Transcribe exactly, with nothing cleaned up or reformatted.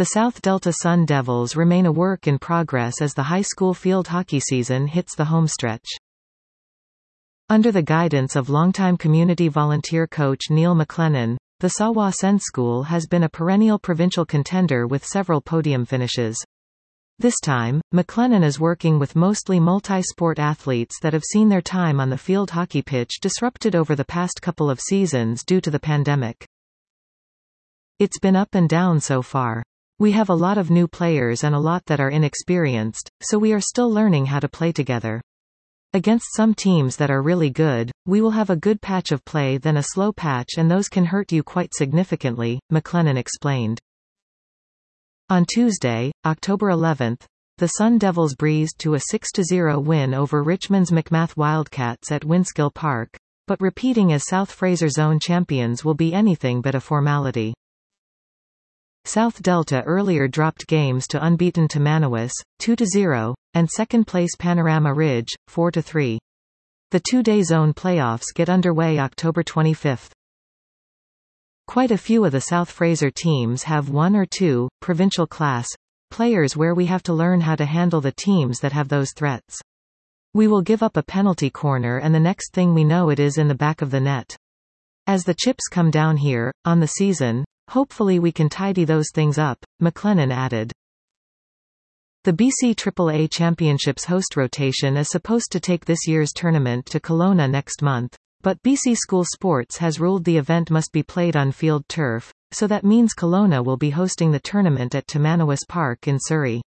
The South Delta Sun Devils remain a work in progress as the high school field hockey season hits the homestretch. Under the guidance of longtime community volunteer coach Neil McLennan, the Sawa Sen School has been a perennial provincial contender with several podium finishes. This time, McLennan is working with mostly multi-sport athletes that have seen their time on the field hockey pitch disrupted over the past couple of seasons due to the pandemic. It's been up and down so far. We have a lot of new players and a lot that are inexperienced, so we are still learning how to play together. Against some teams that are really good, we will have a good patch of play then a slow patch and those can hurt you quite significantly, McLennan explained. On Tuesday, October eleventh, the Sun Devils breezed to a six to zero win over Richmond's McMath Wildcats at Winskill Park, but repeating as South Fraser Zone champions will be anything but a formality. South Delta earlier dropped games to unbeaten Tamanowas, two to zero, and second-place Panorama Ridge, four to three. The two-day zone playoffs get underway October twenty-fifth. Quite a few of the South Fraser teams have one or two, provincial class, players where we have to learn how to handle the teams that have those threats. We will give up a penalty corner and the next thing we know it is in the back of the net. As the chips come down here, on the season, hopefully we can tidy those things up, McLennan added. The B C triple A Championships host rotation is supposed to take this year's tournament to Kelowna next month, but B C School Sports has ruled the event must be played on field turf, so that means Kelowna will be hosting the tournament at Tamanowas Park in Surrey.